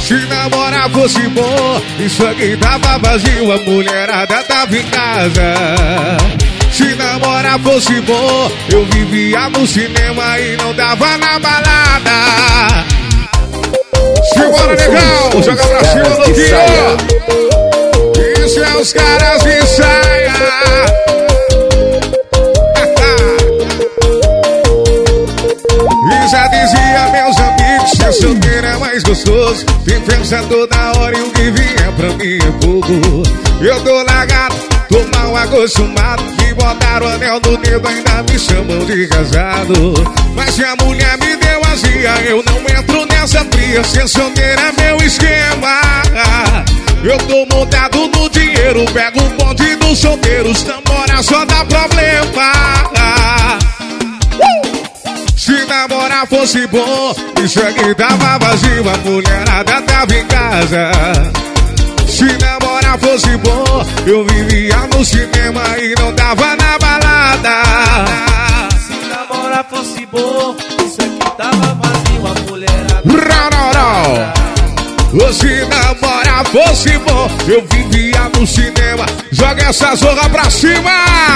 Se namorar fosse bom, isso aqui tava vazio, a mulherada tava em casa. Se namorar fosse bom, eu vivia no cinema e não dava na balada. Simbora, legal, joga pra cima do Tio. Isso é os caras de saia. E já dizia meus amigos, ser solteiro é mais gostoso. Tem pensa toda hora e o que vier pra mim é pouco. Eu tô largado, tô mal acostumado. Me botaram anel no dedo, ainda me chamam de casado. Mas se a mulher me deu azia, eu não entro nessa fria. Ser solteiro é meu esquema. Eu tô montado no dinheiro, pego o bonde dos solteiros. Namorar só dá problema. Se namorar fosse bom, isso aqui tava vazio, a mulherada tava em casa. Se namorar fosse bom, eu vivia no cinema e não tava na balada. Se namorar fosse bom, isso aqui tava vazio, a mulherada. Se namorar fosse bom, eu vivia no cinema. Joga essa zorra pra cima.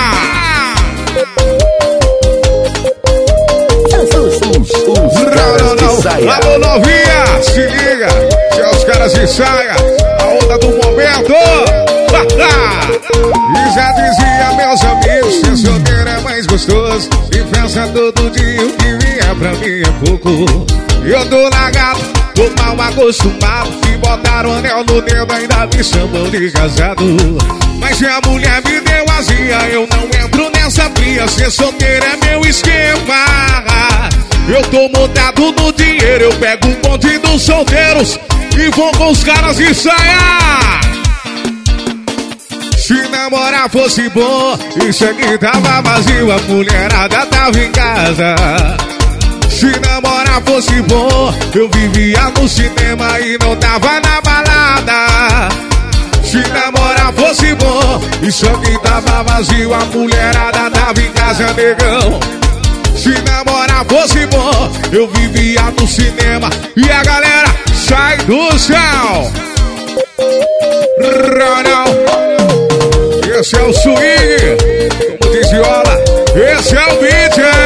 Alô, novinha, se liga, se é os caras de saia, a onda do momento. E já dizia meus amigos, ser solteiro é mais gostoso. E pensa todo dia, o que vier pra mim é pouco. Eu tô largado, tô mal acostumado. Se botaram anel no dedo, ainda me chamam de casado. Mas se a mulher me deu azia, eu não entro nessa fria. Ser solteiro é meu esquema. Eu tô montado no dinheiro, eu pego o bonde dos solteiros e vou com os caras de saia. Se namorar fosse bom, isso aqui tava vazio, a mulherada tava em casa. Se namorar fosse bom, eu vivia no cinema e não tava na balada. Se namorar fosse bom, isso aqui tava vazio, a mulherada tava em casa, negão. Se namorar fosse bom, eu vivia no cinema e a galera sai do chão. Esse é o swing, como diz Viola, esse é o beat.